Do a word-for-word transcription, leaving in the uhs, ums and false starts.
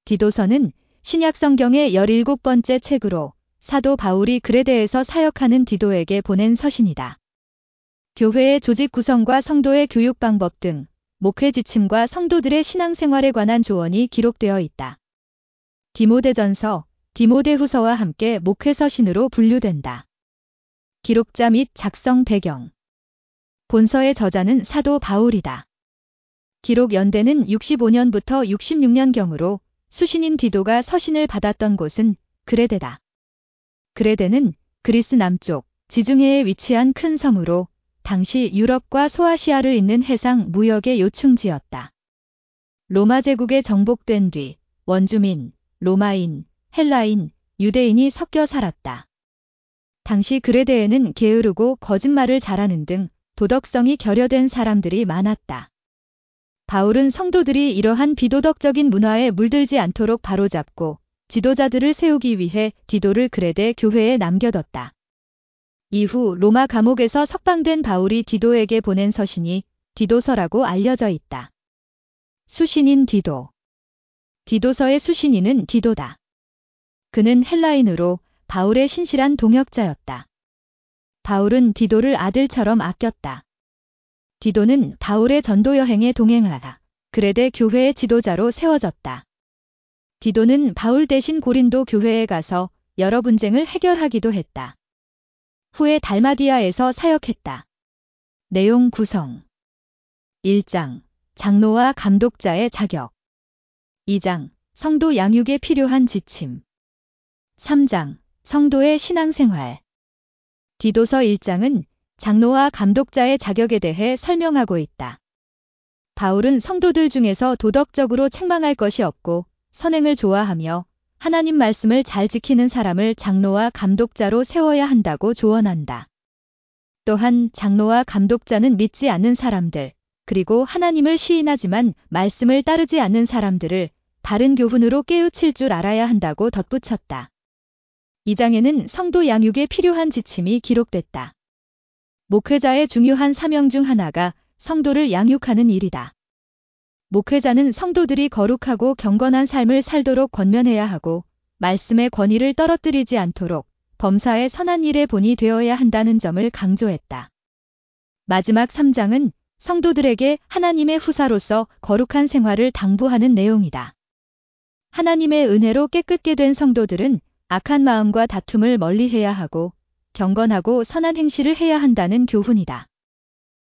디도서는 신약 성경의 열일곱 번째 책으로 사도 바울이 그레데에서 사역하는 디도에게 보낸 서신이다. 교회의 조직 구성과 성도의 교육 방법 등 목회 지침과 성도들의 신앙생활에 관한 조언이 기록되어 있다. 디모데전서, 디모데후서와 함께 목회 서신으로 분류된다. 기록자 및 작성 배경. 본서의 저자는 사도 바울이다. 기록 연대는 육십오 년부터 육십육 년경으로 수신인 디도가 서신을 받았던 곳은 그레데다. 그레데는 그리스 남쪽 지중해에 위치한 큰 섬으로 당시 유럽과 소아시아를 잇는 해상 무역의 요충지였다. 로마 제국에 정복된 뒤 원주민, 로마인, 헬라인, 유대인이 섞여 살았다. 당시 그레데에는 게으르고 거짓말을 잘하는 등 도덕성이 결여된 사람들이 많았다. 바울은 성도들이 이러한 비도덕적인 문화에 물들지 않도록 바로잡고 지도자들을 세우기 위해 디도를 그레데 교회에 남겨뒀다. 이후 로마 감옥에서 석방된 바울이 디도에게 보낸 서신이 디도서라고 알려져 있다. 수신인 디도. 디도서의 수신인은 디도다. 그는 헬라인으로 바울의 신실한 동역자였다. 바울은 디도를 아들처럼 아꼈다. 디도는 바울의 전도 여행에 동행하다 그레데 교회의 지도자로 세워졌다. 디도는 바울 대신 고린도 교회에 가서 여러 분쟁을 해결하기도 했다. 후에 달마디아에서 사역했다. 내용 구성. 일 장. 장로와 감독자의 자격. 이 장. 성도 양육에 필요한 지침. 삼 장. 성도의 신앙생활. 디도서 일 장은 장로와 감독자의 자격에 대해 설명하고 있다. 바울은 성도들 중에서 도덕적으로 책망할 것이 없고 선행을 좋아하며 하나님 말씀을 잘 지키는 사람을 장로와 감독자로 세워야 한다고 조언한다. 또한 장로와 감독자는 믿지 않는 사람들, 그리고 하나님을 시인하지만 말씀을 따르지 않는 사람들을 바른 교훈으로 깨우칠 줄 알아야 한다고 덧붙였다. 이 장에는 성도 양육에 필요한 지침이 기록됐다. 목회자의 중요한 사명 중 하나가 성도를 양육하는 일이다. 목회자는 성도들이 거룩하고 경건한 삶을 살도록 권면해야 하고 말씀의 권위를 떨어뜨리지 않도록 범사의 선한 일의 본이 되어야 한다는 점을 강조했다. 마지막 삼 장은 성도들에게 하나님의 후사로서 거룩한 생활을 당부하는 내용이다. 하나님의 은혜로 깨끗게 된 성도들은 악한 마음과 다툼을 멀리해야 하고 경건하고 선한 행실을 해야 한다는 교훈이다.